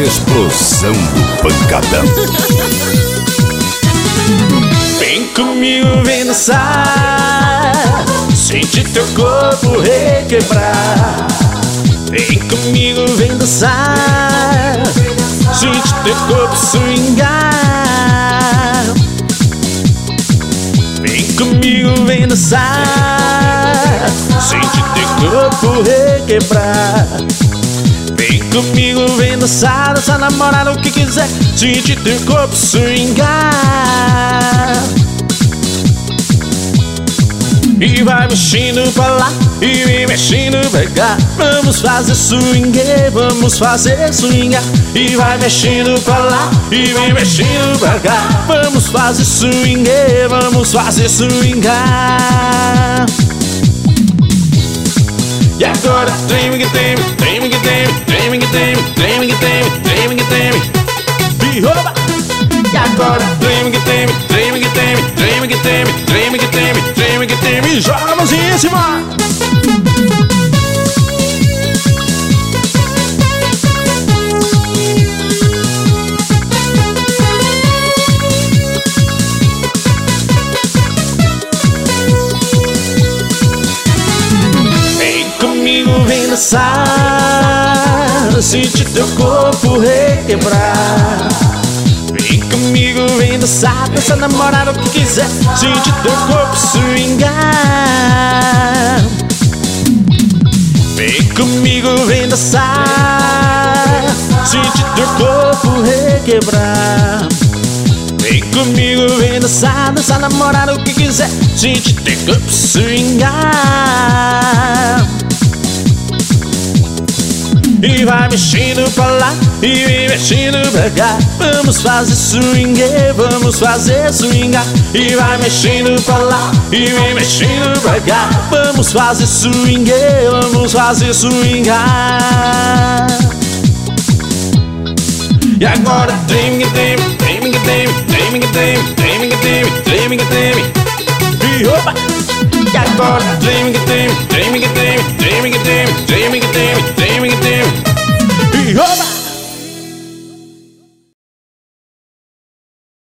explosão do pancadão. Vem comigo, vem dançar, sente teu corpo requebrar. Vem comigo, vem dançar, sente teu corpo swingar. Vem comigo, vem dançar, sente teu corpo requebrar. Vem comigo, vem dançar, dançar, namorar o que quiser, sente teu corpo swingar. E vai mexendo pra lá e vem mexendo pra cá. Vamos fazer swing, vamos fazer swingar. E vai mexendo pra lá e vem mexendo pra cá. Vamos fazer swing, vamos fazer swingar. E agora treme que treme, treme que treme, treme que treme, treme que treme, treme que treme. E rouba! E agora treme que treme, treme que treme, treme que treme, treme que treme, treme que treme. E joga a mãozinha em cima! Vem comigo, vem dançar, sente teu corpo requebrar. Vem comigo, vem dançar, dança, namorar o que quiser, sente teu corpo swingar. Vem comigo, vem dançar, sente teu corpo requebrar. Vem comigo, vem dançar, dança, namorar o que quiser, sente teu corpo swingar. E vai mexendo pra lá e vem mexendo pra cá. Vamos fazer swing, vamos fazer swingar. E vai mexendo pra lá e vem mexendo pra cá. Vamos fazer swing, vamos fazer swingar. E agora treme que treme, treme que treme, treme que treme, treme que treme, treme que treme. E opa! E agora treme que treme, treme que treme, treme que treme, treme que treme.